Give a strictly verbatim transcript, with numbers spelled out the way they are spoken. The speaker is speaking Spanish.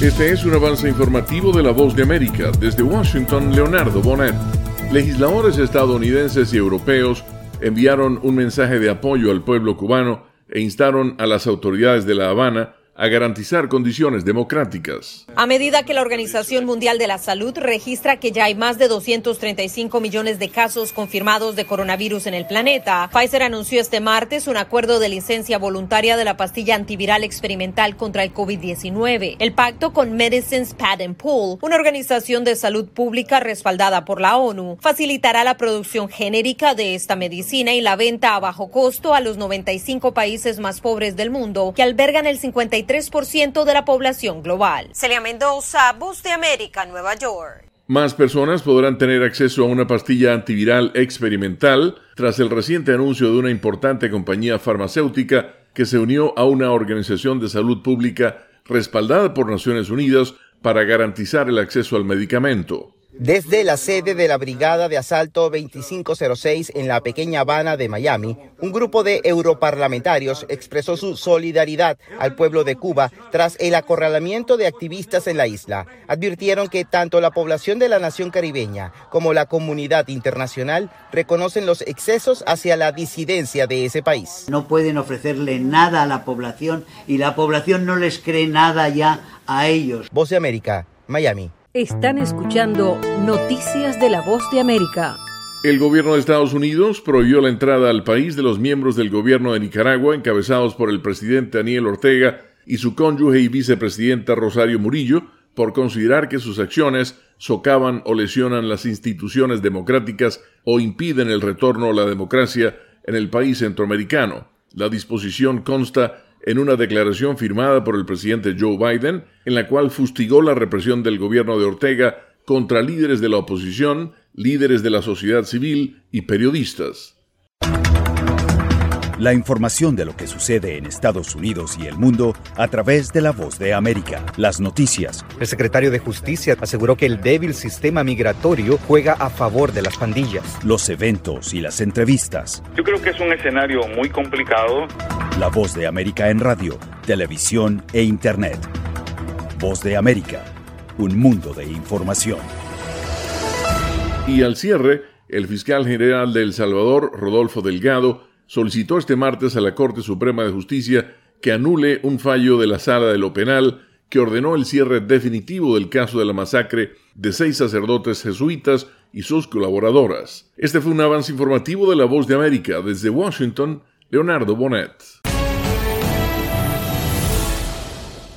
Este es un avance informativo de La Voz de América. Desde Washington, Leonardo Bonet. Legisladores estadounidenses y europeos enviaron un mensaje de apoyo al pueblo cubano e instaron a las autoridades de La Habana a garantizar condiciones democráticas. A medida que la Organización Mundial de la Salud registra que ya hay más de doscientos treinta y cinco millones de casos confirmados de coronavirus en el planeta, Pfizer anunció este martes un acuerdo de licencia voluntaria de la pastilla antiviral experimental contra el COVID diecinueve. El pacto con Medicines Patent Pool, una organización de salud pública respaldada por la ONU, facilitará la producción genérica de esta medicina y la venta a bajo costo a los noventa y cinco países más pobres del mundo que albergan el cincuenta y tres por ciento de la población global. Celia Mendoza, Voz de América, Nueva York. Más personas podrán tener acceso a una pastilla antiviral experimental tras el reciente anuncio de una importante compañía farmacéutica que se unió a una organización de salud pública respaldada por Naciones Unidas para garantizar el acceso al medicamento. Desde la sede de la Brigada de Asalto veinticinco cero seis en la pequeña Habana de Miami, un grupo de europarlamentarios expresó su solidaridad al pueblo de Cuba tras el acorralamiento de activistas en la isla. Advirtieron que tanto la población de la nación caribeña como la comunidad internacional reconocen los excesos hacia la disidencia de ese país. No pueden ofrecerle nada a la población y la población no les cree nada ya a ellos. Voz de América, Miami. Están escuchando Noticias de la Voz de América. El gobierno de Estados Unidos prohibió la entrada al país de los miembros del gobierno de Nicaragua, encabezados por el presidente Daniel Ortega y su cónyuge y vicepresidenta Rosario Murillo, por considerar que sus acciones socavan o lesionan las instituciones democráticas o impiden el retorno a la democracia en el país centroamericano. La disposición consta en una declaración firmada por el presidente Joe Biden, en la cual fustigó la represión del gobierno de Ortega contra líderes de la oposición, líderes de la sociedad civil y periodistas. La información de lo que sucede en Estados Unidos y el mundo a través de La Voz de América. Las noticias. El secretario de Justicia aseguró que el débil sistema migratorio juega a favor de las pandillas. Los eventos y las entrevistas. Yo creo que es un escenario muy complicado. La Voz de América en radio, televisión e internet. Voz de América, un mundo de información. Y al cierre, el fiscal general de El Salvador, Rodolfo Delgado, solicitó este martes a la Corte Suprema de Justicia que anule un fallo de la Sala de lo Penal que ordenó el cierre definitivo del caso de la masacre de seis sacerdotes jesuitas y sus colaboradoras. Este fue un avance informativo de La Voz de América. Desde Washington, Leonardo Bonet.